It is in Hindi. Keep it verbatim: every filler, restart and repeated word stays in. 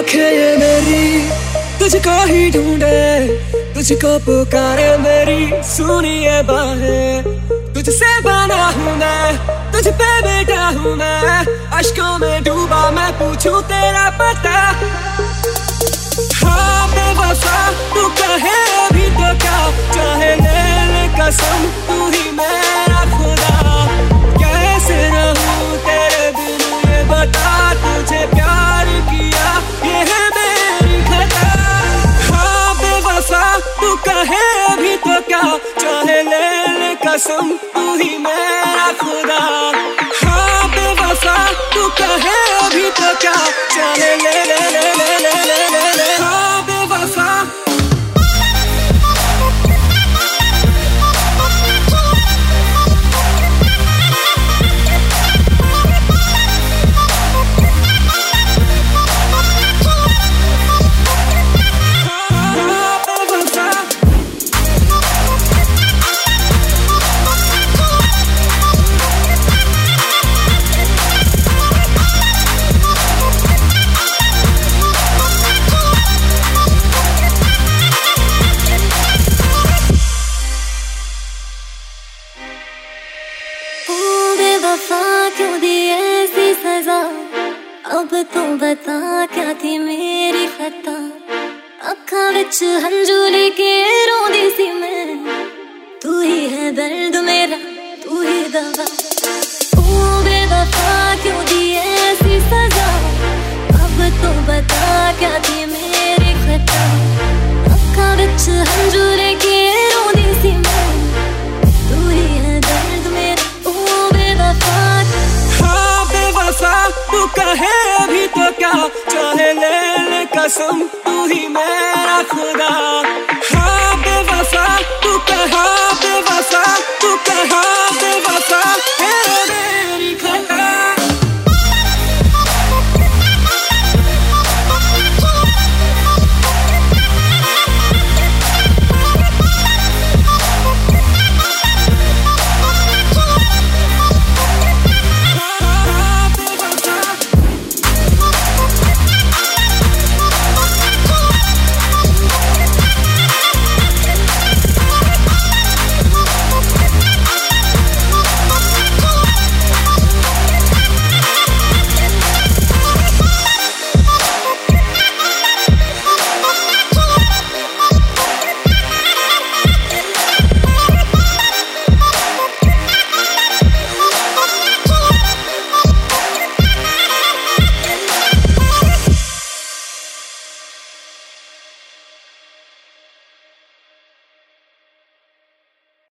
आंखें ये मेरी तुझको ही ढूंढे, तुझको पुकारे मेरी सुनिए बाहें। तुझसे बना हूँ मैं, तुझ पे बैठा हूँ मैं, अश्कों में डूबा मैं पूछूं तेरा पता। हाँ बेवफा तू कहे अभी तो क्या, चाहे ले ले कसम तू ही मेरा खुदा। कैसे रहूं तेरे बिन ये बता, तुझे प्यार किया ये है मेरी खता। हाँ बेवफा तू कहे अभी तो क्या, चाहे ले ले कसम तू ही मेरा खुदा। हाँ बेवफा तू कहे अभी तो क्या, चाहे ले ले ले ले ले ले ले ले। हाँ बेवफा क्यों दी ऐसी सजा, अब तू बता क्या थी मेरी खता। अखा विच हंजू लेके रोंदी सी मैं, तू ही है दर्द मेरा तू ही दवा। ओ बेवफा क्यों दी ऐसी सजा, अब तू बता क्या थी मेरी खता। अखा विच हंजू लेके रोंदी सी मैं, तू ही है दर्द मेरा ओ बेवफा। तू कहे अभी तो क्या, चाहे ले ले कसम तू ही मेरा खुदा।